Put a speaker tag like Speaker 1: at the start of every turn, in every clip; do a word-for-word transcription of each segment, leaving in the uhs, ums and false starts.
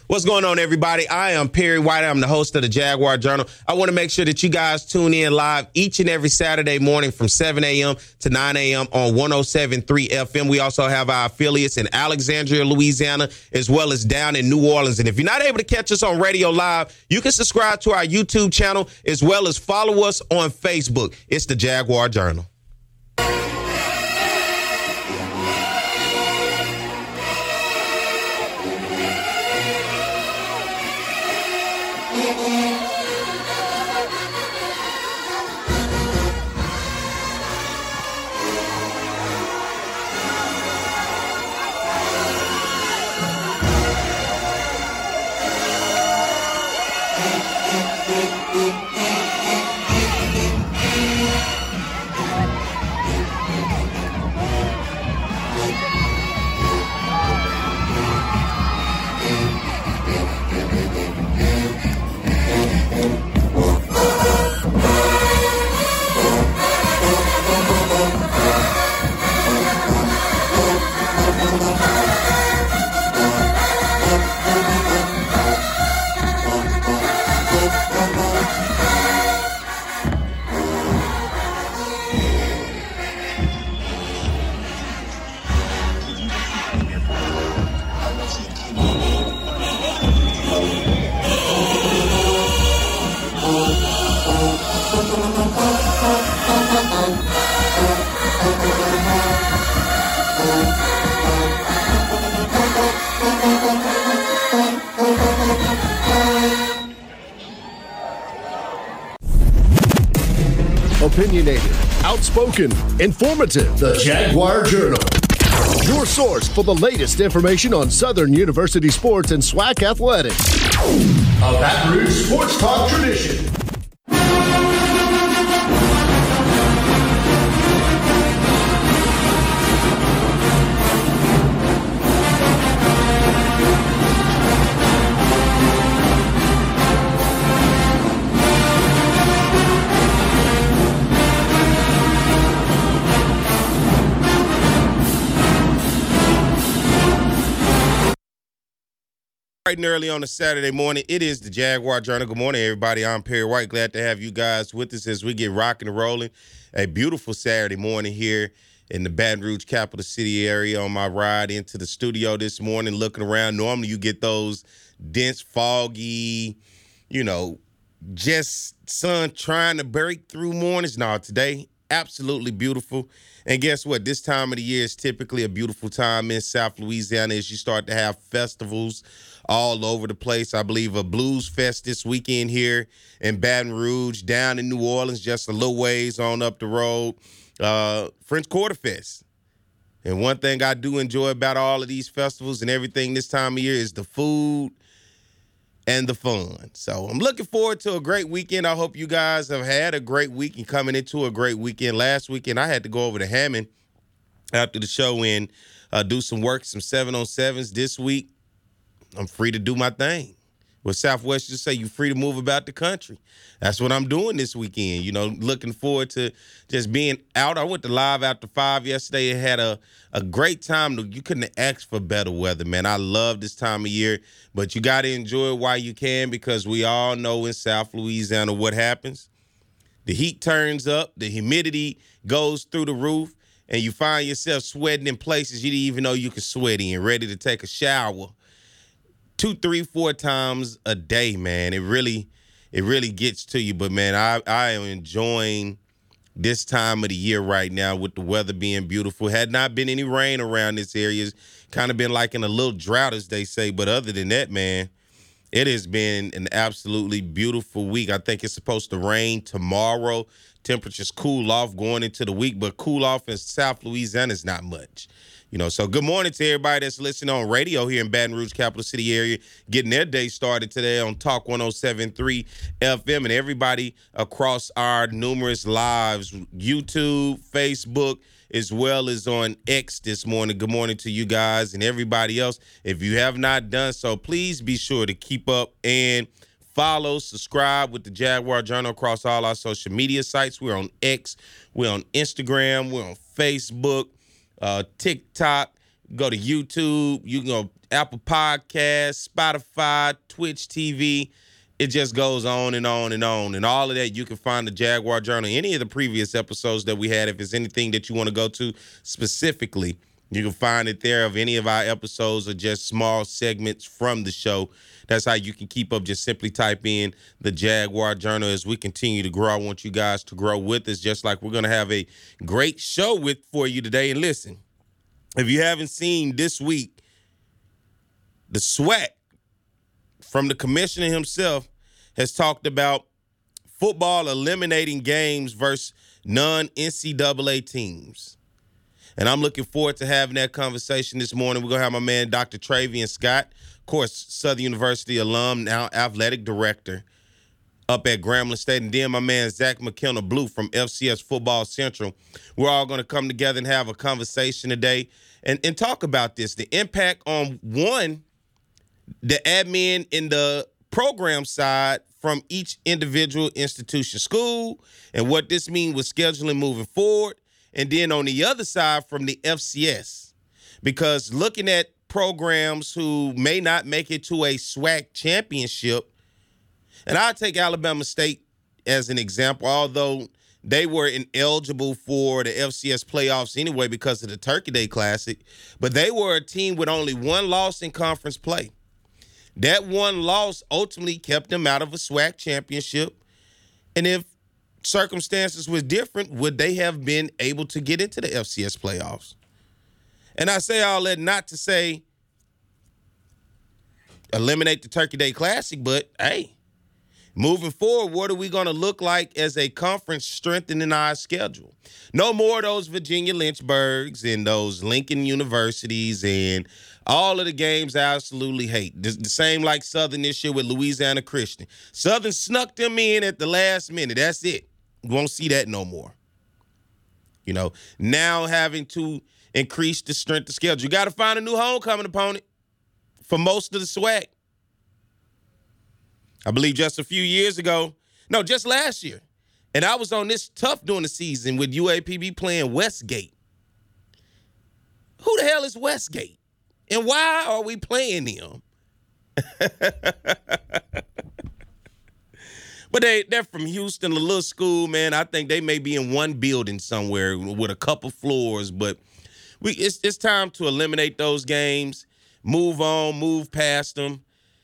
Speaker 1: What's going on, everybody? I am Perry White. I'm the host of the Jaguar Journal. I want to make sure that you guys tune in live each and every Saturday morning from seven a.m. to nine a.m. on one oh seven point three F M. We also have our affiliates in Alexandria, Louisiana, as well as down in New Orleans. And if you're not able to catch us on radio live, you can subscribe to our YouTube channel as well as follow us on Facebook. It's the Jaguar Journal.
Speaker 2: Opinionated, outspoken, informative. The Jaguar Journal. Your source for the latest information on Southern University sports and SWAC athletics. A Baton Rouge sports talk tradition.
Speaker 1: Bright and early on a Saturday morning, it is the Jaguar Journal. Good morning, everybody. I'm Perry White. Glad to have you guys with us as we get rocking and rolling. A beautiful Saturday morning here in the Baton Rouge capital city area on my ride into the studio this morning, looking around. Normally you get those dense, foggy, you know, just sun trying to break through mornings. No, today, absolutely beautiful. And guess what? This time of the year is typically a beautiful time in South Louisiana as you start to have festivals all over the place. I believe a Blues Fest this weekend here in Baton Rouge, down in New Orleans, just a little ways on up the road. Uh, French Quarter Fest. And one thing I do enjoy about all of these festivals and everything this time of year is the food and the fun. So I'm looking forward to a great weekend. I hope you guys have had a great week and coming into a great weekend. Last weekend, I had to go over to Hammond after the show and uh, do some work, some seven on sevens. This week, I'm free to do my thing. What Southwest just say, you free to move about the country. That's what I'm doing this weekend. You know, looking forward to just being out. I went to Live After Five yesterday and had a, a great time. You couldn't ask for better weather, man. I love this time of year, but you got to enjoy it while you can because we all know in South Louisiana what happens. The heat turns up, the humidity goes through the roof, and you find yourself sweating in places you didn't even know you could sweat in, ready to take a shower. Two, three, four times a day, man. It really, it really gets to you. But, man, I, I am enjoying this time of the year right now with the weather being beautiful. Had not been any rain around this area. It's kind of been like in a little drought, as they say. But other than that, man, it has been an absolutely beautiful week. I think it's supposed to rain tomorrow. Temperatures cool off going into the week, but cool off in South Louisiana is not much. You know, so good morning to everybody that's listening on radio here in Baton Rouge, capital city area, getting their day started today on Talk one oh seven point three F M, and everybody across our numerous lives, YouTube, Facebook, as well as on X this morning. Good morning to you guys and everybody else. If you have not done so, please be sure to keep up and follow, subscribe with the Jaguar Journal across all our social media sites. We're on X, we're on Instagram, we're on Facebook, uh, TikTok. Go to YouTube. You can go Apple Podcasts, Spotify, Twitch T V. It just goes on and on and on. And all of that, you can find the Jaguar Journal, any of the previous episodes that we had. If it's anything that you want to go to specifically, you can find it there. Of any of our episodes or just small segments from the show. That's how you can keep up. Just simply type in the Jaguar Journal. As we continue to grow, I want you guys to grow with us, just like we're going to have a great show with for you today. And listen, if you haven't seen this week, the SWAC from the commissioner himself has talked about football eliminating games versus non-N C double A teams. And I'm looking forward to having that conversation this morning. We're going to have my man, Doctor Travian Scott, of course, Southern University alum, now athletic director up at Grambling State. And then my man, Zach McKenna Blue from F C S Football Central. We're all going to come together and have a conversation today and, and talk about this, the impact on, one, the admin in the program side from each individual institution school and what this means with scheduling moving forward. And then on the other side from the F C S, because looking at programs who may not make it to a SWAC championship, and I'll take Alabama State as an example, although they were ineligible for the F C S playoffs anyway because of the Turkey Day Classic, but they were a team with only one loss in conference play. That one loss ultimately kept them out of a SWAC championship. And if circumstances were different, would they have been able to get into the F C S playoffs? And I say all that not to say eliminate the Turkey Day Classic, but hey, moving forward, what are we going to look like as a conference strengthening our schedule? No more of those Virginia Lynchburgs and those Lincoln Universities and all of the games I absolutely hate. The, the same like Southern this year with Louisiana Christian. Southern snuck them in at the last minute. That's it. You won't see that no more. You know, now having to increase the strength of schedule. You got to find a new homecoming opponent for most of the SWAC. I believe just a few years ago, no, just last year, and I was on this tough during the season with U A P B playing Westgate. Who the hell is Westgate? And why are we playing them? But they, they're from Houston, a little school, man. I think they may be in one building somewhere with a couple floors. But we it's, it's time to eliminate those games, move on, move past them,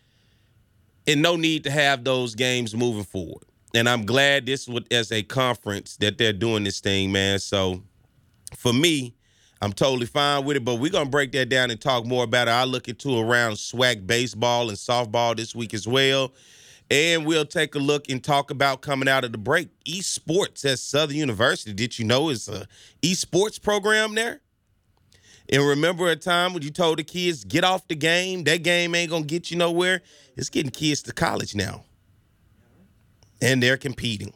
Speaker 1: and no need to have those games moving forward. And I'm glad this was as a conference that they're doing this thing, man. So for me, I'm totally fine with it, but we're going to break that down and talk more about it. I'll look into around SWAC baseball and softball this week as well. And we'll take a look and talk about coming out of the break. Esports at Southern University, did you know is a esports program there? And remember a time when you told the kids, get off the game, that game ain't going to get you nowhere? It's getting kids to college now. And they're competing.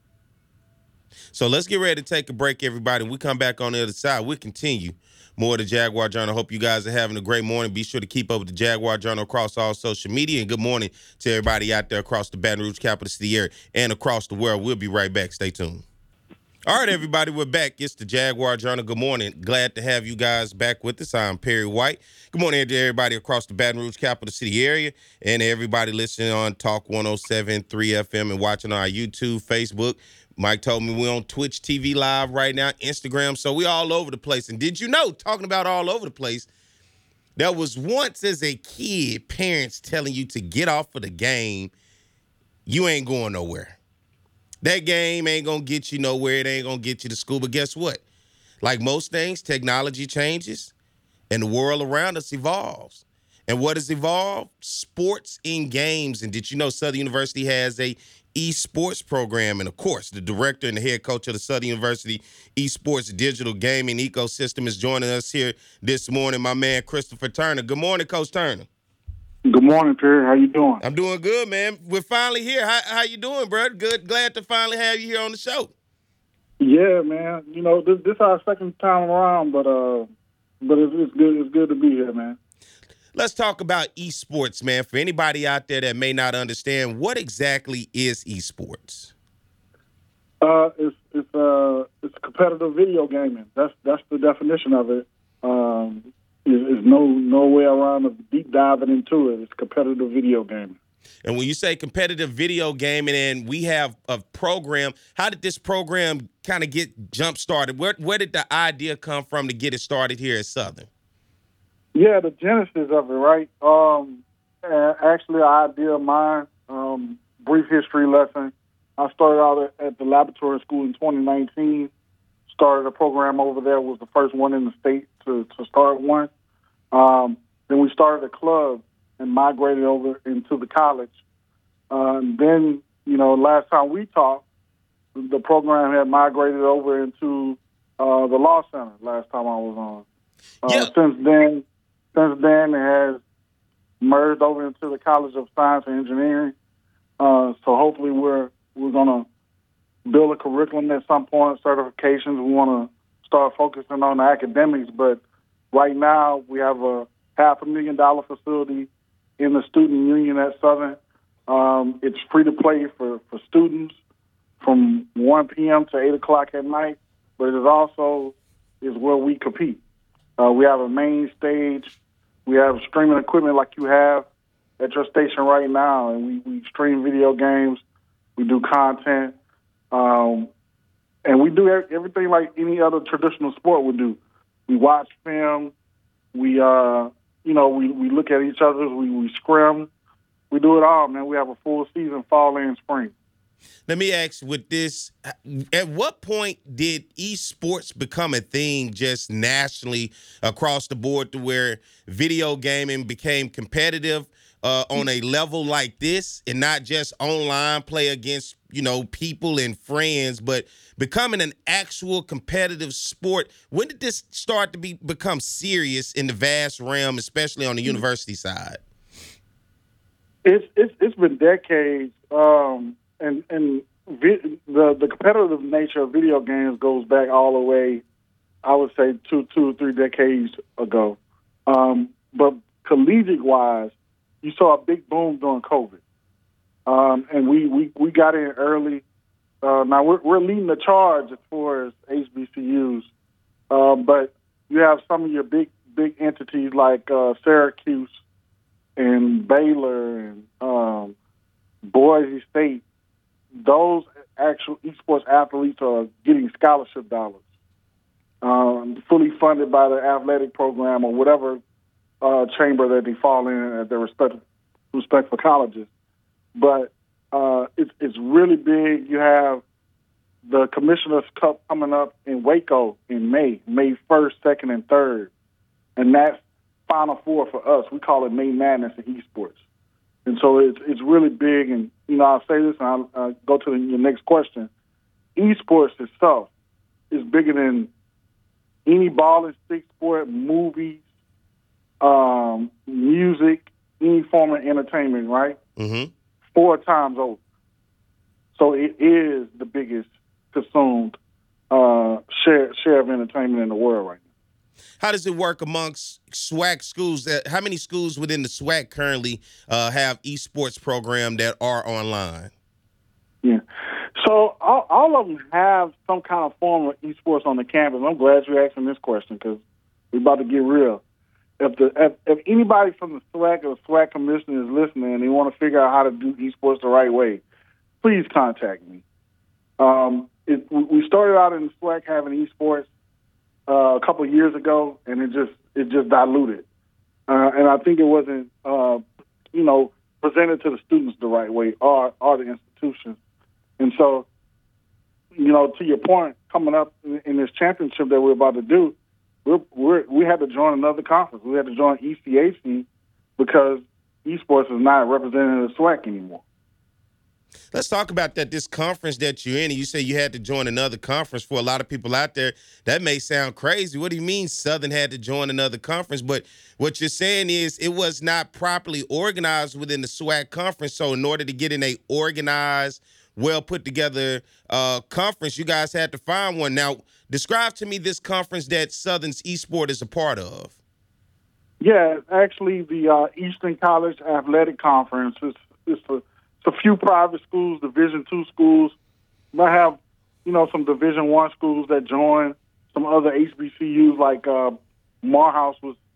Speaker 1: So let's get ready to take a break, everybody. When we come back on the other side, we'll continue more of the Jaguar Journal. Hope you guys are having a great morning. Be sure to keep up with the Jaguar Journal across all social media. And good morning to everybody out there across the Baton Rouge capital city area and across the world. We'll be right back. Stay tuned. All right, everybody, we're back. It's the Jaguar Journal. Good morning. Glad to have you guys back with us. I'm Perry White. Good morning to everybody across the Baton Rouge capital city area and everybody listening on Talk one oh seven point three F M and watching on our YouTube, Facebook. Mike told me we're on Twitch T V live right now, Instagram, so we all over the place. And did you know, talking about all over the place, there was once as a kid, parents telling you to get off of the game, you ain't going nowhere. That game ain't going to get you nowhere. It ain't going to get you to school. But guess what? Like most things, technology changes and the world around us evolves. And what has evolved? Sports in games. And did you know Southern University has a esports program? And of course, the director and the head coach of the Southern University esports digital gaming ecosystem is joining us here this morning, my man Christopher Turner. Good morning, Coach Turner.
Speaker 3: Good morning, Perry. How you doing?
Speaker 1: I'm doing good, man. We're finally here. How, how you doing, bro? Good. Glad to finally have you here on the show.
Speaker 3: Yeah, man. You know, this this our second time around, but uh, but it's, it's good. It's good to be here, man.
Speaker 1: Let's talk about esports, man. For anybody out there that may not understand, what exactly is esports?
Speaker 3: Uh, it's it's uh it's competitive video gaming. That's that's the definition of it. Um, is, is no no way around of deep diving into it. It's competitive video gaming.
Speaker 1: And when you say competitive video gaming, and we have a program, how did this program kind of get jump started? Where where did the idea come from to get it started here at Southern?
Speaker 3: Yeah, the genesis of it, right? Um, actually, an idea of mine. Um, brief history lesson. I started out at, at the laboratory school in twenty nineteen. Started a program over there. Was the first one in the state to, to start one. Um, then we started a club and migrated over into the college. Uh, and then, you know, last time we talked, the program had migrated over into uh, the law center. Last time I was on. Uh,
Speaker 1: yeah.
Speaker 3: Since then, since then it has merged over into the College of Science and Engineering. Uh, so hopefully we're we're gonna build a curriculum at some point, certifications. We want to start focusing on the academics, but right now we have a half a million dollar facility in the student union at Southern. Um, it's free to play for, for students from one p.m. to eight o'clock at night, but it is also is where we compete. Uh, we have a main stage. We have streaming equipment like you have at your station right now, and we, we stream video games. We do content. Um, and we do everything like any other traditional sport would do. We watch film. We, uh, you know, we, we look at each other. We, we scrim. We do it all, man. We have a full season, fall and spring.
Speaker 1: Let me ask with this, at what point did esports become a thing just nationally across the board to where video gaming became competitive uh, on a level like this and not just online play against, you know, people and friends, but becoming an actual competitive sport? When did this start to be become serious in the vast realm, especially on the university side?
Speaker 3: It's it's, it's been decades. Um, And and vi- the the competitive nature of video games goes back all the way, I would say, two two or three decades ago. Um, but collegiate wise, you saw a big boom during COVID, um, and we, we, we got in early. Uh, now we're we're leading the charge as far as H B C Us, uh, but you have some of your big big entities like uh, Syracuse and Baylor and um, Boise State. Those actual esports athletes are getting scholarship dollars, um, fully funded by the athletic program or whatever uh, chamber that they fall in at their respective, respective colleges. But uh, it's, it's really big. You have the Commissioner's Cup coming up in Waco in May, May first, second, and third. And that's Final Four for us. We call it May Madness in esports. And so it's it's really big, and, you know, I'll say this, and I'll, I'll go to the, your next question. Esports itself is bigger than any ball and stick sport, movies, um, music, any form of entertainment, right?
Speaker 1: Mm-hmm.
Speaker 3: Four times over. So it is the biggest consumed uh, share, share of entertainment in the world right now.
Speaker 1: How does it work amongst SWAC schools? That how many schools within the SWAC currently uh, have esports program that are online?
Speaker 3: Yeah, so all, all of them have some kind of form of esports on the campus. I'm glad you're asking this question because we're about to get real. If the if, if anybody from the SWAC or the SWAC commission is listening and they want to figure out how to do esports the right way, please contact me. Um, it, we started out in the SWAC having esports Uh, a couple of years ago, and it just it just diluted, uh, and I think it wasn't uh, you know presented to the students the right way or or the institutions, and so you know to your point, coming up in, in this championship that we're about to do, we're, we're we had to join another conference. We had to join E C A C because esports is not represented in the SWAC anymore.
Speaker 1: Let's talk about that, this conference that you're in. And you say you had to join another conference. For a lot of people out there, that may sound crazy. What do you mean Southern had to join another conference? But what you're saying is it was not properly organized within the SWAC conference. So in order to get in a organized, well put together uh, conference, you guys had to find one. Now, describe to me this conference that Southern's eSport is a part of.
Speaker 3: Yeah, actually the uh, Eastern College Athletic Conference is, is for It's a few private schools, Division two schools. Might have, you know, some Division one schools that join. Some other H B C Us like uh, Morehouse was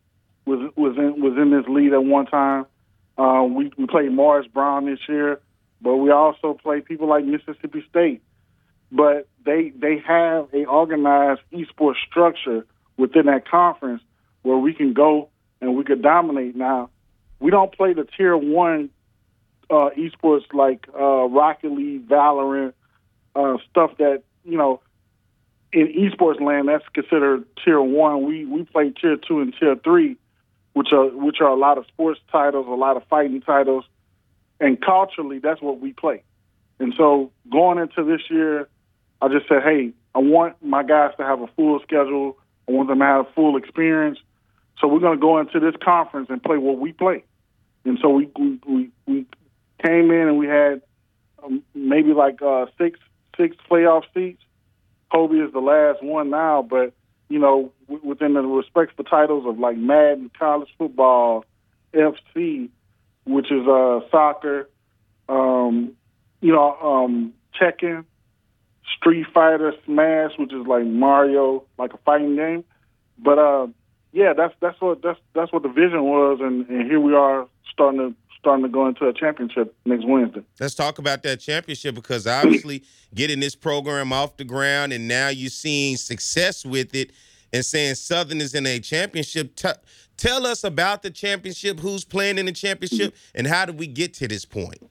Speaker 3: was was in was in this league at one time. Uh, we we played Morris Brown this year, but we also played people like Mississippi State. But they they have a organized esports structure within that conference where we can go and we could dominate. Now, we don't play the tier one uh, esports like uh, Rocket League, Valorant, uh, stuff that, you know, in esports land, that's considered tier one. We we play tier two and tier three, which are which are a lot of sports titles, a lot of fighting titles, and culturally, that's what we play. And so going into this year, I just said, hey, I want my guys to have a full schedule. I want them to have full experience. So we're going to go into this conference and play what we play. And so we we, we, we came in and we had um, maybe like uh, six six playoff seats. Kobe is the last one now, but, you know, w- within the respectful titles of like Madden, college football, F C, which is uh, soccer, um, you know, um, Tekken, Street Fighter, Smash, which is like Mario, like a fighting game. But uh, yeah, that's that's what that's that's what the vision was, and, and here we are starting to starting to go into a championship next Wednesday.
Speaker 1: Let's talk about that championship, because obviously getting this program off the ground and now you're seeing success with it and saying Southern is in a championship. T- tell us about the championship, who's playing in the championship, and how did we get to this point?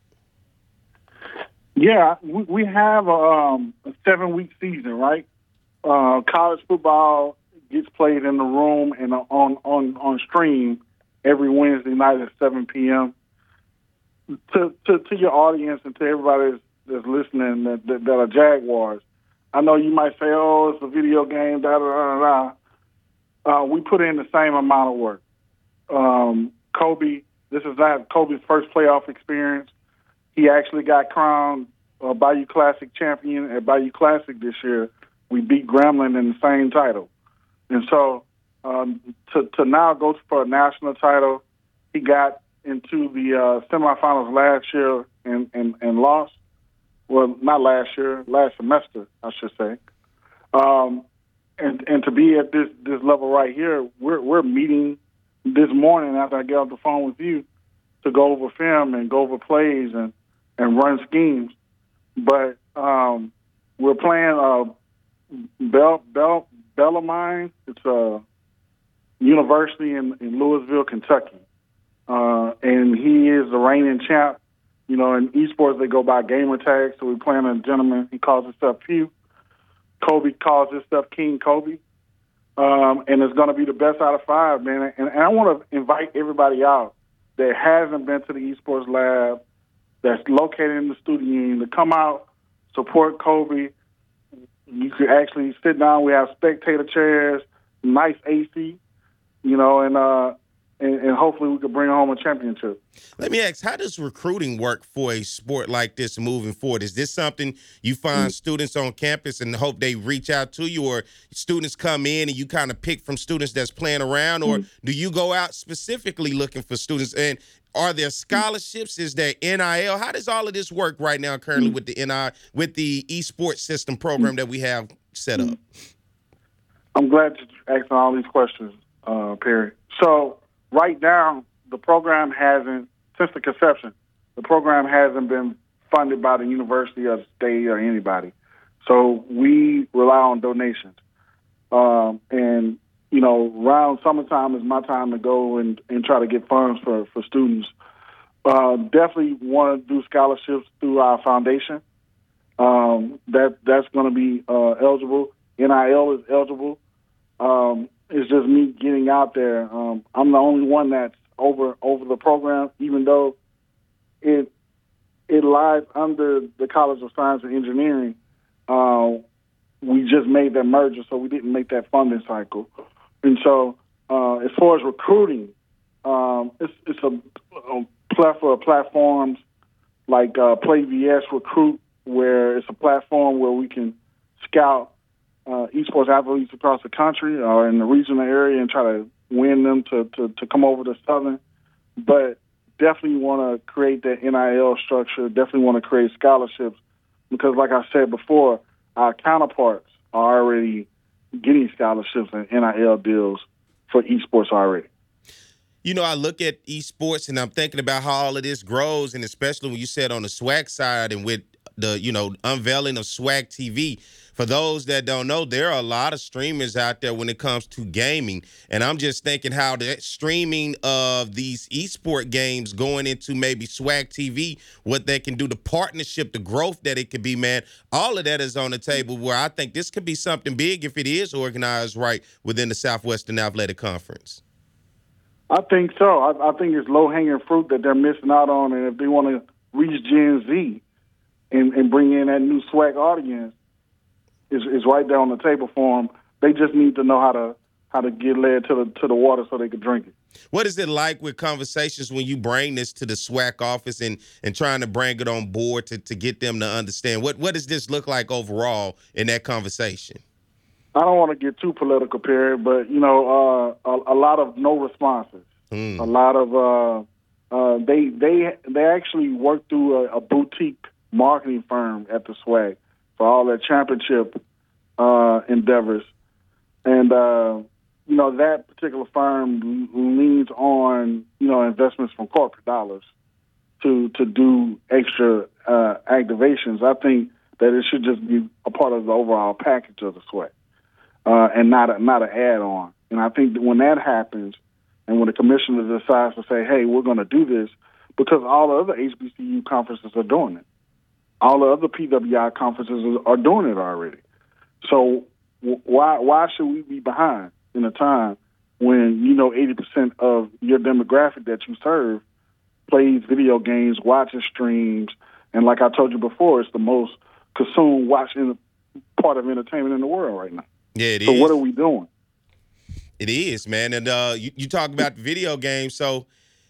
Speaker 3: Yeah, we, we have a, um, a seven-week season, right? Uh, college football gets played in the room and on, on, on stream every Wednesday night at seven p.m. To, to to your audience and to everybody that's, that's listening that, that, that are Jaguars, I know you might say, oh, it's a video game, da da da da. Uh, we put in the same amount of work. Um, Kobe, this is not Kobe's first playoff experience. He actually got crowned uh, Bayou Classic champion at Bayou Classic this year. We beat Gremlin in the same title. And so um, to, to now go for a national title, he got into the uh, semifinals last year and, and, and lost. Well, not last year, last semester, I should say. Um, and and to be at this, this level right here, we're we're meeting this morning after I get off the phone with you to go over film and go over plays and, and run schemes. But um, we're playing uh, Bell, Bell, Bellarmine. It's a university in, in Louisville, Kentucky. Uh, and he is the reigning champ. You know, in esports, they go by gamer tags. So we're playing a gentleman. He calls himself Pew. Kobe calls himself King Kobe. Um, and it's going to be the best out of five, man. And, and I want to invite everybody out that hasn't been to the esports lab, that's located in the studio union, to come out, support Kobe. You could actually sit down. We have spectator chairs, nice A C, you know, and uh, and, and hopefully we could bring home a championship.
Speaker 1: Let me ask, how does recruiting work for a sport like this moving forward? Is this something you find mm-hmm. students on campus and hope they reach out to you, or students come in and you kind of pick from students that's playing around, or mm-hmm. do you go out specifically looking for students? And are there scholarships? Is there N I L? How does all of this work right now currently mm-hmm. with the N I L, with the esports system program mm-hmm. that we have set up?
Speaker 3: I'm glad you're asking all these questions, uh, Perry. So right now, the program hasn't, since the conception, the program hasn't been funded by the university or the state or anybody. So we rely on donations. Um, and, you know, around summertime is my time to go and, and try to get funds for, for students. Uh, definitely want to do scholarships through our foundation. Um, that That's going to be uh, eligible. N I L is eligible. Um, it's just me getting out there. Um, I'm the only one that's over over the program, even though it it lies under the College of Science and Engineering. Uh, we just made that merger, so we didn't make that funding cycle. And so, uh, as far as recruiting, um, it's it's a, a plethora of platforms like uh, Play V S Recruit, where it's a platform where we can scout Uh, esports athletes across the country or in the regional area and try to win them to, to, to come over to Southern. But definitely want to create that N I L structure, definitely want to create scholarships because, like I said before, our counterparts are already getting scholarships and N I L deals for esports already.
Speaker 1: You know, I look at esports and I'm thinking about how all of this grows, and especially when you said on the swag side and with the, you know, unveiling of Swag T V. For those that don't know, there are a lot of streamers out there when it comes to gaming. And I'm just thinking how the streaming of these esport games going into maybe Swag T V, what they can do, the partnership, the growth that it could be, man. All of that is on the table where I think this could be something big if it is organized right within the Southwestern Athletic Conference.
Speaker 3: I think so. I, I think it's low-hanging fruit that they're missing out on, and if they want to reach Gen Z and, and bring in that new swag audience, is is right there on the table for them. They just need to know how to how to get led to the to the water so they can drink it.
Speaker 1: What is it like with conversations when you bring this to the SWAC office and and trying to bring it on board to, to get them to understand? What what does this look like overall in that conversation?
Speaker 3: I don't want to get too political, Perry, but, you know, uh, a, a lot of no responses. Mm. A lot of uh, uh, they they they actually work through a, a boutique marketing firm at the SWAC for all their championship uh, endeavors. And, uh, you know, that particular firm leans on, you know, investments from corporate dollars to to do extra uh, activations. I think that it should just be a part of the overall package of the SWAC. Uh, and not a, not an add-on. And I think that when that happens, and when the commissioner decides to say, hey, we're going to do this, because all the other H B C U conferences are doing it. All the other P W I conferences are doing it already. So w- why why should we be behind in a time when, you know, eighty percent of your demographic that you serve plays video games, watches streams, and like I told you before, it's the most consumed watching part of entertainment in the world right now.
Speaker 1: Yeah, it
Speaker 3: so
Speaker 1: is.
Speaker 3: what are we doing?
Speaker 1: It is, man. And uh, you, you talk about video games. So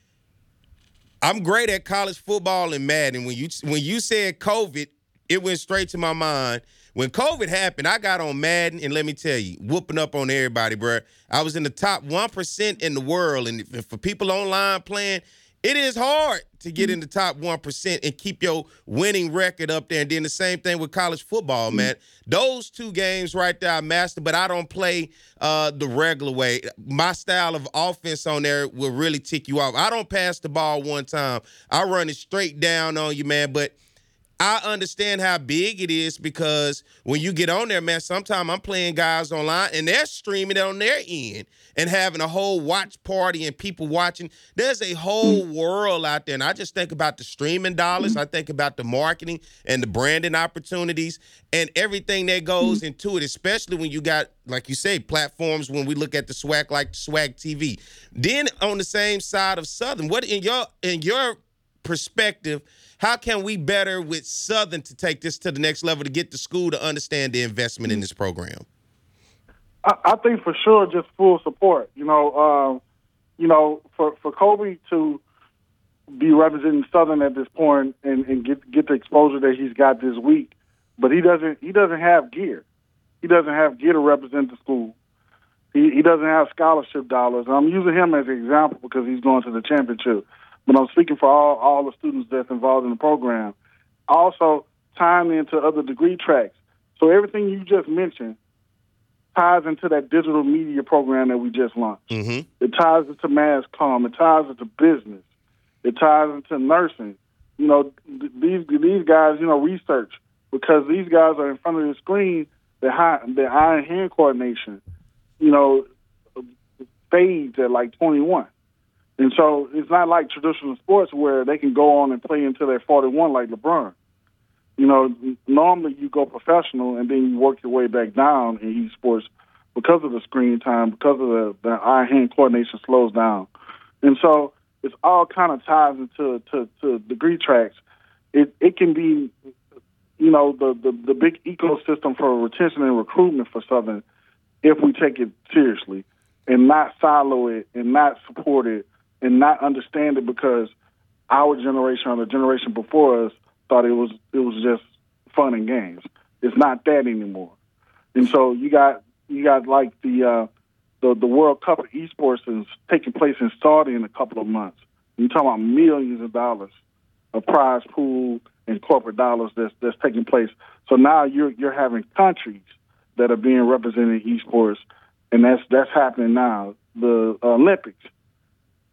Speaker 1: I'm great at college football and Madden. When you when you said COVID, it went straight to my mind. When COVID happened, I got on Madden, and let me tell you, whooping up on everybody, bro. I was in the top one percent in the world. And for people online playing, it is hard to get in the top one percent and keep your winning record up there. And then the same thing with college football, man. Those two games right there I mastered, but I don't play uh, the regular way. My style of offense on there will really tick you off. I don't pass the ball one time. I run it straight down on you, man. But I understand how big it is because when you get on there, man, sometimes I'm playing guys online and they're streaming it on their end and having a whole watch party and people watching. There's a whole world out there. And I just think about the streaming dollars. I think about the marketing and the branding opportunities and everything that goes into it, especially when you got, like you say, platforms when we look at the SWAC like the SWAC T V. Then on the same side of Southern, what in your in your perspective, how can we better with Southern to take this to the next level to get the school to understand the investment in this program?
Speaker 3: I, I think for sure just full support. You know, uh, you know, for, for Kobe to be representing Southern at this point and, and get get the exposure that he's got this week, but he doesn't he doesn't have gear. He doesn't have gear to represent the school. He he doesn't have scholarship dollars. And I'm using him as an example because he's going to the championship. But I'm speaking for all, all the students that's involved in the program. Also, tying into other degree tracks. So everything you just mentioned ties into that digital media program that we just launched. Mm-hmm. It ties into mass comm. It ties into business. It ties into nursing. You know, th- these these guys, you know, research because these guys are in front of the screen. Their high, their eye and hand coordination, you know, fades at like twenty-one. And so it's not like traditional sports where they can go on and play until they're forty-one like LeBron. You know, normally you go professional and then you work your way back down in esports because of the screen time, because of the, the eye-hand coordination slows down. And so it's all kind of ties into to, to degree tracks. It it can be, you know, the, the, the big ecosystem for retention and recruitment for Southern if we take it seriously and not silo it and not support it and not understand it because our generation or the generation before us thought it was it was just fun and games. It's not that anymore. And so you got you got like the uh, the the World Cup of esports is taking place in Saudi in a couple of months. You're talking about millions of dollars of prize pool and corporate dollars that's that's taking place. So now you're you're having countries that are being represented in esports, and that's that's happening now. The Olympics.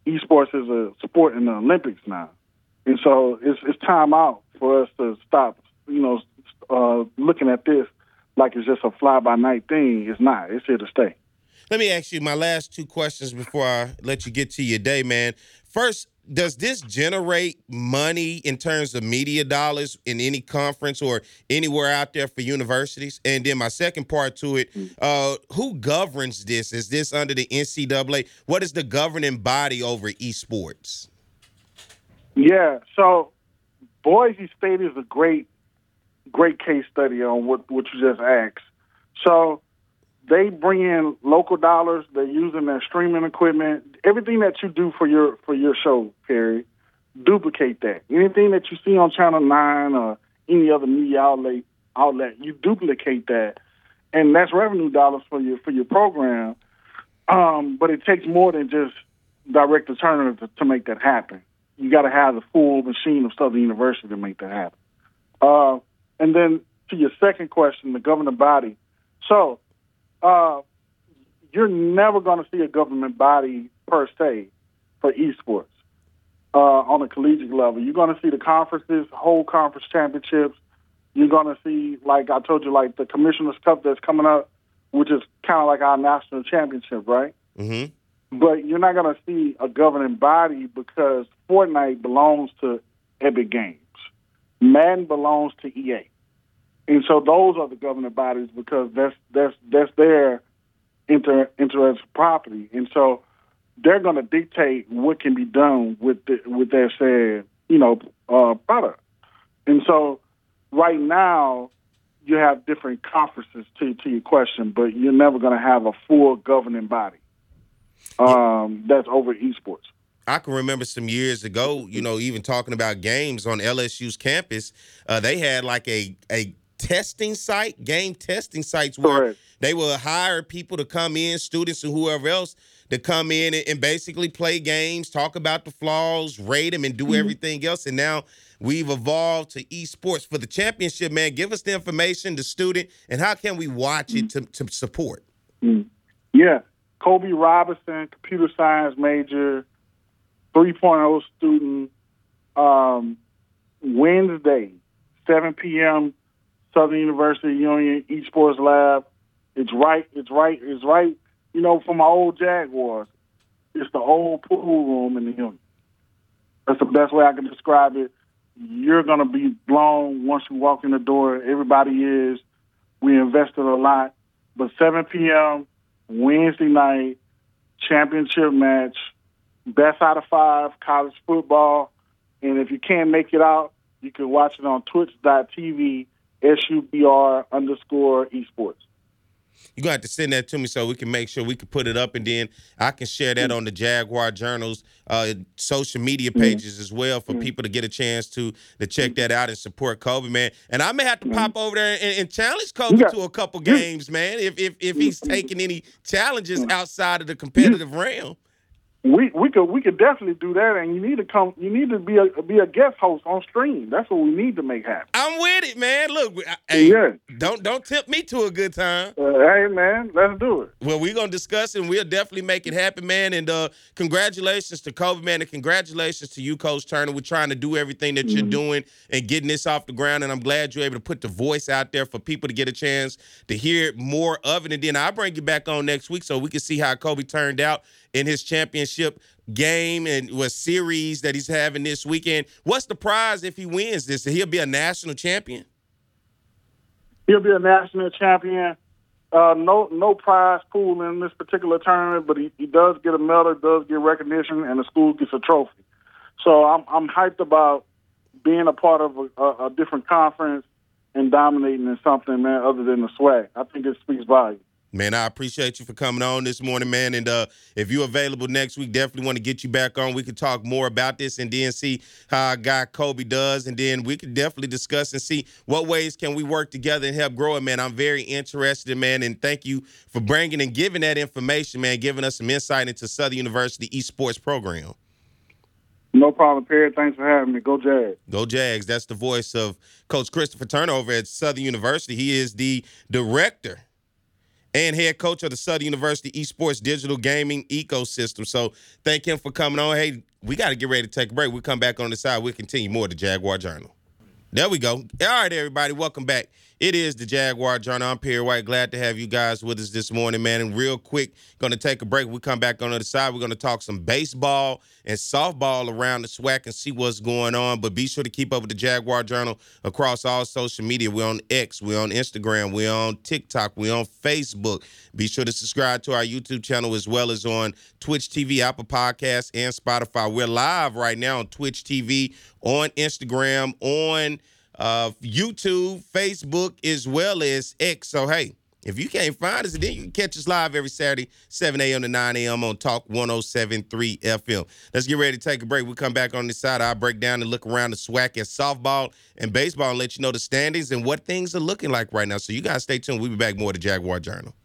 Speaker 3: esports is a sport in the Olympics now. And so it's it's time out for us to stop, you know, uh, looking at this like it's just a fly-by-night thing. It's not. It's here to stay.
Speaker 1: Let me ask you my last two questions before I let you get to your day, man. First, does this generate money in terms of media dollars in any conference or anywhere out there for universities? And then my second part to it, uh, who governs this? Is this under the N C double A? What is the governing body over esports?
Speaker 3: Yeah, so Boise State is a great, great case study on what, what you just asked. So they bring in local dollars. They're using their streaming equipment. Everything that you do for your for your show, Perry, duplicate that. Anything that you see on Channel nine or any other media outlet, outlet, you duplicate that, and that's revenue dollars for your for your program. Um, but it takes more than just Director Turner to, to make that happen. You got to have the full machine of Southern University to make that happen. Uh, and then to your second question, the governing body. So uh, you're never going to see a government body per se for esports uh, on a collegiate level. You're going to see the conferences, whole conference championships. You're going to see, like I told you, like the Commissioner's Cup that's coming up, which is kind of like our national championship, right?
Speaker 1: Mm-hmm.
Speaker 3: But you're not going to see a governing body because Fortnite belongs to Epic Games. Madden belongs to E A. And so those are the governing bodies because that's that's that's their inter, intellectual property. And so they're going to dictate what can be done with the, with their said, you know, uh, product. And so right now you have different conferences to, to your question, but you're never going to have a full governing body. Um, that's over esports.
Speaker 1: I can remember some years ago, you know, even talking about games on L S U's campus, uh, they had like a a testing site, game testing sites where
Speaker 3: Correct.
Speaker 1: They would hire people to come in, students and whoever else, to come in and, and basically play games, talk about the flaws, rate them, and do mm-hmm. everything else. And now we've evolved to esports. For the championship, man, give us the information, the student, and how can we watch mm-hmm. it to, to support?
Speaker 3: Mm-hmm. Yeah. Kobe Robinson, computer science major, three point oh student, um, Wednesday, seven p.m., Southern University Union Esports Lab. It's right, it's right, it's right, you know, from my old Jaguars. It's the old pool room in the Union. That's the best way I can describe it. You're going to be blown once you walk in the door. Everybody is. We invested a lot. But seven p.m., Wednesday night, championship match, best out of five, college football. And if you can't make it out, you can watch it on twitch dot t v, S U B R underscore esports.
Speaker 1: You're going to have to send that to me so we can make sure we can put it up, and then I can share that on the Jaguar Journal's uh, social media pages mm-hmm. as well for mm-hmm. people to get a chance to to check that out and support Kobe, man. And I may have to mm-hmm. pop over there and, and challenge Kobe got, to a couple games, man, if if, if he's taking any challenges outside of the competitive realm.
Speaker 3: We we could we could definitely do that, and you need to come. You need to be a be a guest host on stream. That's what we need to make happen.
Speaker 1: I'm with it, man. Look, hey, yeah. don't don't tempt me to a good time.
Speaker 3: Uh, hey, man, let's do it.
Speaker 1: Well, we're gonna discuss it, and we'll definitely make it happen, man. And uh, congratulations to Kobe, man, and congratulations to you, Coach Turner. We're trying to do everything that mm-hmm. you're doing and getting this off the ground, and I'm glad you're able to put the voice out there for people to get a chance to hear more of it. And then I'll bring you back on next week so we can see how Kobe turned out in his championship game and was series that he's having this weekend. What's the prize if he wins this? He'll be a national champion?
Speaker 3: He'll be a national champion. Uh, no no prize pool in this particular tournament, but he, he does get a medal, does get recognition, and the school gets a trophy. So I'm I'm hyped about being a part of a, a, a different conference and dominating in something, man, other than the swag. I think it speaks volumes.
Speaker 1: Man, I appreciate you for coming on this morning, man. And uh, if you're available next week, definitely want to get you back on. We can talk more about this and then see how our guy Kobe does. And then we can definitely discuss and see what ways can we work together and help grow it, man. I'm very interested, man. And thank you for bringing and giving that information, man, giving us some insight into Southern University esports program.
Speaker 3: No problem, Perry. Thanks for having me. Go Jags.
Speaker 1: Go Jags. That's the voice of Coach Christopher Turner over at Southern University. He is the director and head coach of the Southern University Esports Digital Gaming Ecosystem. So thank him for coming on. Hey, we got to get ready to take a break. We'll come back on the side. We'll continue more of the Jaguar Journal. There we go. All right, everybody, welcome back. It is the Jaguar Journal. I'm Perry White. Glad to have you guys with us this morning, man. And real quick, going to take a break. We come back on the other side. We're going to talk some baseball and softball around the SWAC and see what's going on. But be sure to keep up with the Jaguar Journal across all social media. We're on X. We're on Instagram. We're on TikTok. We're on Facebook. Be sure to subscribe to our YouTube channel as well as on Twitch T V, Apple Podcasts, and Spotify. We're live right now on Twitch T V, on Instagram, on Uh, YouTube, Facebook, as well as X. So, hey, if you can't find us, then you can catch us live every Saturday, seven a.m. to nine a.m. on Talk one oh seven point three F M. Let's get ready to take a break. We'll come back on this side. I'll break down and look around the SWAC at softball and baseball and let you know the standings and what things are looking like right now. So you guys stay tuned. We'll be back more with the Jaguar Journal.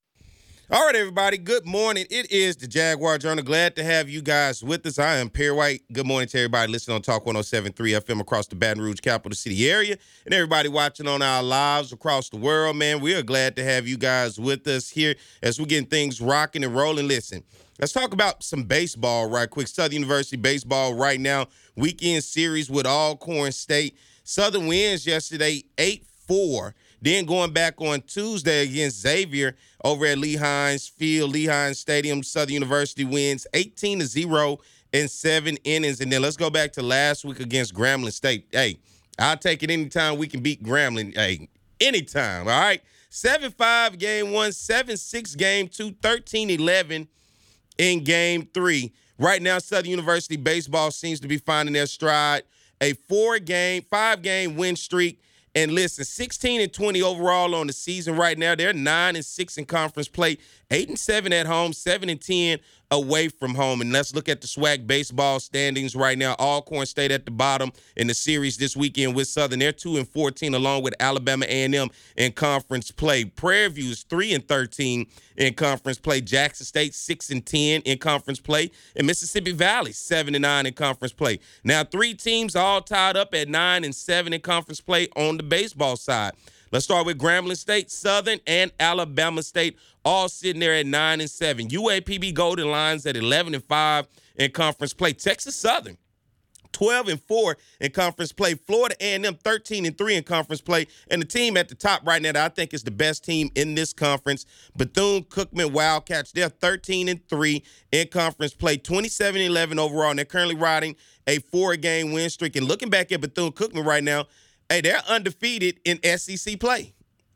Speaker 1: All right, everybody, good morning. It is the Jaguar Journal. Glad to have you guys with us. I am Perry White. Good morning to everybody listening on Talk one oh seven point three F M across the Baton Rouge capital city area and everybody watching on our lives across the world, man. We are glad to have you guys with us here as we're getting things rocking and rolling. Listen, let's talk about some baseball right quick. Southern University baseball right now, weekend series with Alcorn State. Southern wins yesterday eight four. Then going back on Tuesday against Xavier over at Lee Hines Field, Lee Hines Stadium, Southern University wins eighteen to zero in seven innings. And then let's go back to last week against Grambling State. Hey, I'll take it anytime we can beat Grambling. Hey, anytime, all right? seven five game one, seven six game two, thirteen eleven in game three. Right now, Southern University baseball seems to be finding their stride. A four-game, five-game win streak. And listen, sixteen and twenty overall on the season right now. They're nine and six in conference play, eight and seven at home, seven and ten away from home. And let's look at the SWAC baseball standings right now. Alcorn State at the bottom in the series this weekend with Southern. They're two and fourteen along with Alabama A and M in conference play. Prairie View is three and thirteen in conference play. Jackson State six and ten in conference play. And Mississippi Valley seven and nine in conference play. Now, three teams all tied up at nine and seven in conference play on the baseball side. Let's start with Grambling State, Southern, and Alabama State, all sitting there at nine and seven. U A P B Golden Lions at eleven and five in conference play. Texas Southern, twelve and four in conference play. Florida A and M, thirteen and three in conference play. And the team at the top right now that I think is the best team in this conference, Bethune-Cookman Wildcats. They're thirteen and three in conference play, twenty-seven and eleven overall. And they're currently riding a four-game win streak. And looking back at Bethune-Cookman right now, hey, they're undefeated in S E C play.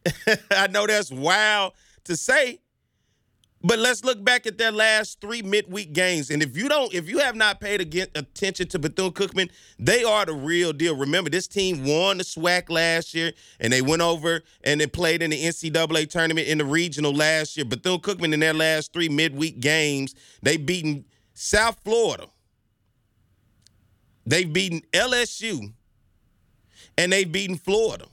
Speaker 1: I know that's wild to say, but let's look back at their last three midweek games. And if you don't, if you have not paid attention to Bethune-Cookman, they are the real deal. Remember, this team won the SWAC last year, and they went over and they played in the N C double A tournament in the regional last year. Bethune-Cookman in their last three midweek games, they beaten South Florida. They've beaten L S U. And they've beaten Florida.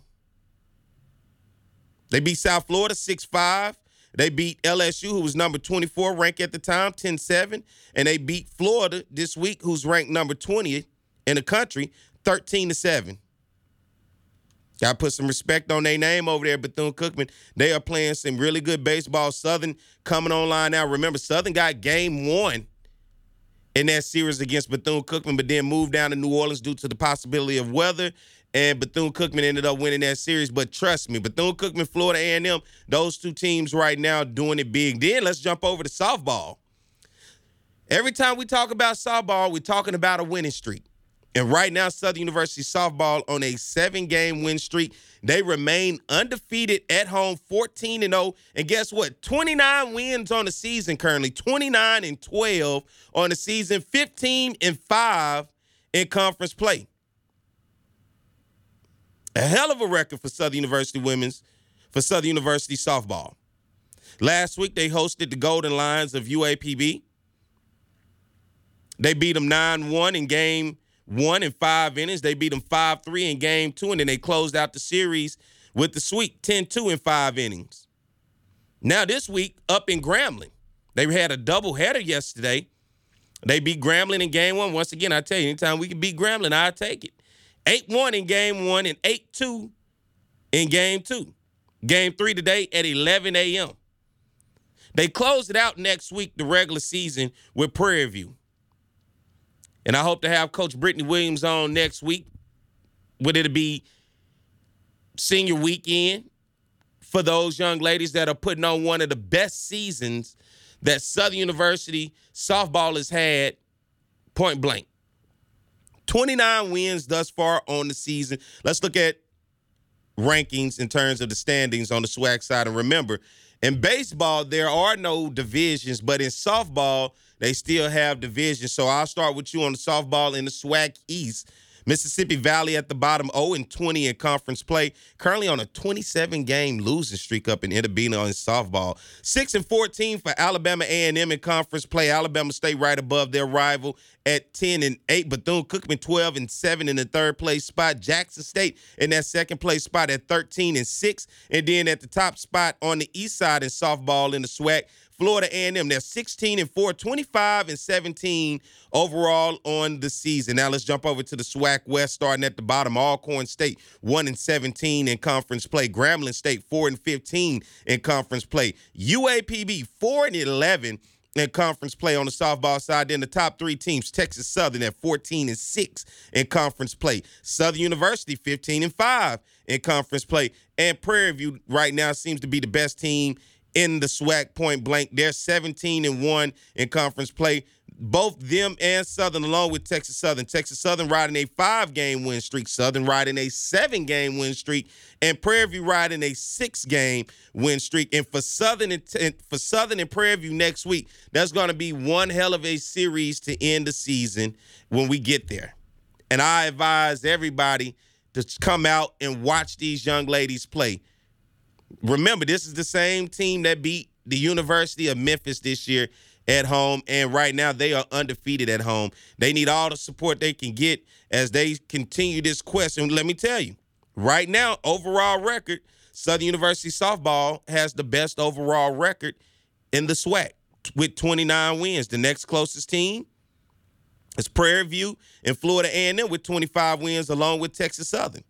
Speaker 1: They beat South Florida six five. They beat L S U, who was number twenty-four ranked at the time, ten seven. And they beat Florida this week, who's ranked number twentieth in the country, thirteen to seven. Got to put some respect on their name over there, Bethune-Cookman. They are playing some really good baseball. Southern coming online now. Remember, Southern got game one in that series against Bethune-Cookman, but then moved down to New Orleans due to the possibility of weather. And Bethune-Cookman ended up winning that series. But trust me, Bethune-Cookman, Florida A and M, those two teams right now doing it big. Then let's jump over to softball. Every time we talk about softball, we're talking about a winning streak. And right now, Southern University softball on a seven-game win streak. They remain undefeated at home, fourteen and oh. And guess what? twenty-nine wins on the season currently, twenty-nine and twelve on the season, fifteen and five in conference play. A hell of a record for Southern University women's, for Southern University softball. Last week, they hosted the Golden Lions of U A P B. They beat them nine one in game one in five innings. They beat them five three in game two, and then they closed out the series with the sweep, ten two in five innings. Now this week, up in Grambling, they had a doubleheader yesterday. They beat Grambling in game one. Once again, I tell you, anytime we can beat Grambling, I'll take it. eight one in game one and eight two in game two. Game three today at eleven a.m. They close it out next week, the regular season, with Prairie View. And I hope to have Coach Brittany Williams on next week. Would it be senior weekend for those young ladies that are putting on one of the best seasons that Southern University softball has had, point blank. twenty-nine wins thus far on the season. Let's look at rankings in terms of the standings on the SWAC side. And remember, in baseball, there are no divisions, but in softball, they still have divisions. So I'll start with you on the softball in the SWAC East. Mississippi Valley at the bottom, oh and twenty in conference play. Currently on a twenty-seven game losing streak up in Itabena in softball. six and fourteen for Alabama A and M in conference play. Alabama State right above their rival at ten and eight. Bethune-Cookman twelve and seven in the third place spot. Jackson State in that second place spot at thirteen and six. And then at the top spot on the east side in softball in the SWAC, Florida A and M, they're sixteen and four, twenty-five and seventeen overall on the season. Now let's jump over to the SWAC West, starting at the bottom. Alcorn State, one and seventeen in conference play. Grambling State, four and fifteen in conference play. U A P B, four and eleven in conference play on the softball side. Then the top three teams, Texas Southern at fourteen and six in conference play. Southern University, fifteen and five in conference play. And Prairie View right now seems to be the best team in the SWAC, point blank. They're seventeen and one in conference play. Both them and Southern, along with Texas Southern. Texas Southern riding a five-game win streak. Southern riding a seven-game win streak. And Prairie View riding a six-game win streak. And for Southern and, and for Southern and Prairie View next week, that's going to be one hell of a series to end the season when we get there. And I advise everybody to come out and watch these young ladies play. Remember, this is the same team that beat the University of Memphis this year at home, and right now they are undefeated at home. They need all the support they can get as they continue this quest. And let me tell you, right now, overall record, Southern University softball has the best overall record in the SWAC with twenty-nine wins. The next closest team is Prairie View and Florida A and M with twenty-five wins, along with Texas Southern.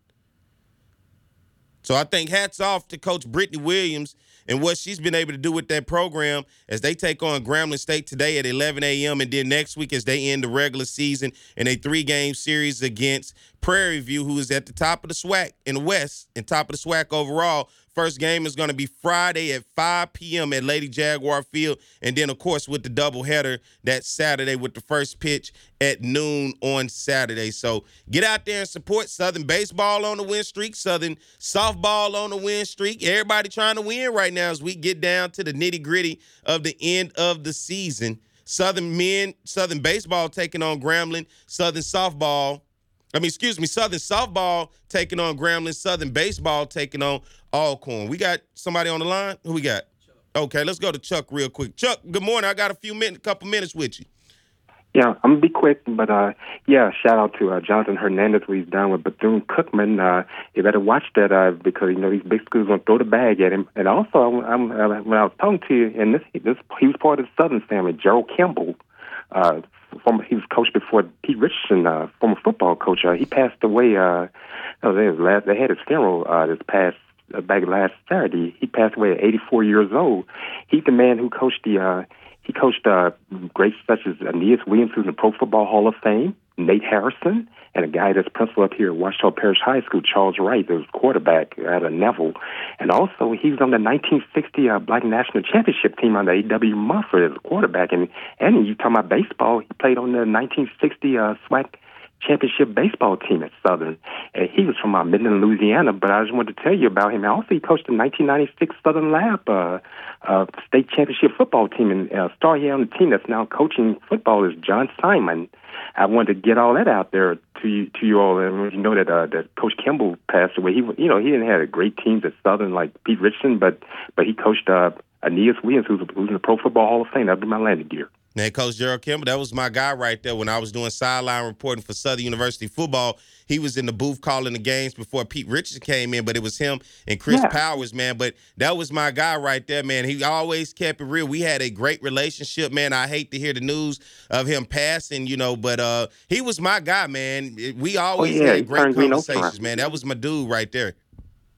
Speaker 1: So I think hats off to Coach Brittany Williams and what she's been able to do with that program as they take on Grambling State today at eleven a.m. and then next week as they end the regular season in a three-game series against Prairie View, who is at the top of the SWAC in the West and top of the SWAC overall. First game is going to be Friday at five p.m. at Lady Jaguar Field. And then, of course, with the doubleheader that Saturday with the first pitch at noon on Saturday. So get out there and support Southern baseball on the win streak, Southern softball on the win streak. Everybody trying to win right now as we get down to the nitty-gritty of the end of the season. Southern men, Southern baseball taking on Grambling, Southern softball. I mean, excuse me, Southern softball taking on Grambling, Southern baseball taking on Alcorn. We got somebody on the line? Who we got? Chuck. Okay, let's go to Chuck real quick. Chuck, good morning. I got a few minutes, couple minutes with you.
Speaker 4: Yeah, I'm going to be quick, but, uh, yeah, shout out to uh, Jonathan Hernandez, what he's done with Bethune-Cookman. Uh, you better watch that uh, because, you know, these big schools going to throw the bag at him. And also, I'm, I'm, when I was talking to you, and this, this he was part of the Southern family, Gerald Kimball. Uh, former, he was coached before Pete Richardson, uh, former football coach. Uh, he passed away. Uh, oh, they, last, they had his funeral uh, this past uh, back last Saturday. He passed away at eighty-four years old. He's the man who coached the. Uh, he coached uh, greats such as Aeneas Williams, who's in the Pro Football Hall of Fame, Nate Harrison, and a guy that's principal up here at Ouachita Parish High School, Charles Wright, that was quarterback at a Neville. And also, he was on the nineteen sixty uh, Black National Championship team on the A W Mumford as a quarterback. And, and you talking about baseball, he played on the nineteen sixty uh, SWAC championship baseball team at Southern. And he was from uh, Midland, Louisiana, but I just wanted to tell you about him. Also, he coached the nineteen ninety-six Southern Lab uh, uh, state championship football team. And uh, star here on the team that's now coaching football is John Simon. I wanted to get all that out there to you, to you all. And you know that uh, that Coach Kimball passed away. He, you know, he didn't have a great teams at Southern like Pete Richardson, but but he coached uh, Aeneas Williams, who's, who's in the Pro Football Hall of Fame. That'd be my landing gear.
Speaker 1: Man, Coach Gerald Kimball, that was my guy right there when I was doing sideline reporting for Southern University football. He was in the booth calling the games before Pete Richardson came in, but it was him and Chris yeah. Powers, man. But that was my guy right there, man. He always kept it real. We had a great relationship, man. I hate to hear the news of him passing, you know, but uh, he was my guy, man. We always
Speaker 4: oh, yeah.
Speaker 1: had great conversations, man. That was my dude right there.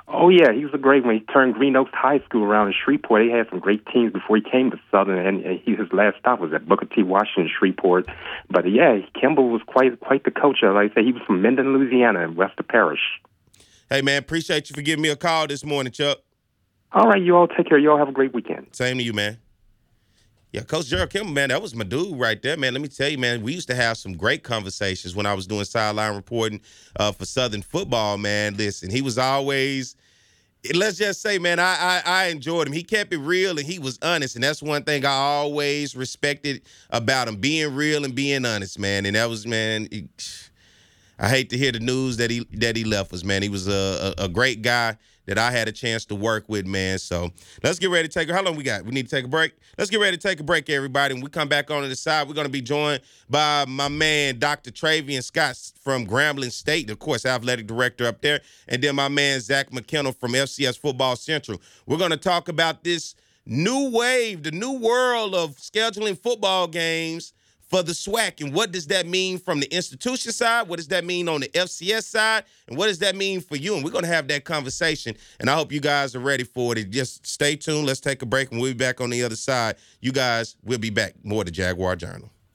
Speaker 4: Oh, yeah, he was a great one. He turned Green Oaks High School around in Shreveport. He had some great teams before he came to Southern, and, and he, his last stop was at Booker T. Washington, Shreveport. But, yeah, Kimball was quite quite the coach. Like I say, he was from Minden, Louisiana, in Webster Parish.
Speaker 1: Hey, man, appreciate you for giving me a call this morning, Chuck.
Speaker 4: All right, you all take care. You all have a great weekend.
Speaker 1: Same to you, man. Yeah, Coach Gerald Kimball, man, that was my dude right there, man. Let me tell you, man, we used to have some great conversations when I was doing sideline reporting uh, for Southern football, man. Listen, he was always, let's just say, man, I, I I enjoyed him. He kept it real and he was honest, and that's one thing I always respected about him, being real and being honest, man. And that was, man, he, I hate to hear the news that he that he left us, man. He was a, a, a great guy that I had a chance to work with, man. So let's get ready to take – how long we got? We need to take a break? Let's get ready to take a break, everybody. When we come back on to the side, we're going to be joined by my man, Doctor Travian Scott from Grambling State, of course, athletic director up there, and then my man, Zach McKinnell from F C S Football Central. We're going to talk about this new wave, the new world of scheduling football games for the SWAC, and what does that mean from the institution side? What does that mean on the F C S side? And what does that mean for you? And we're going to have that conversation, and I hope you guys are ready for it. Just stay tuned. Let's take a break, and we'll be back on the other side. You guys will be back. More of the Jaguar Journal.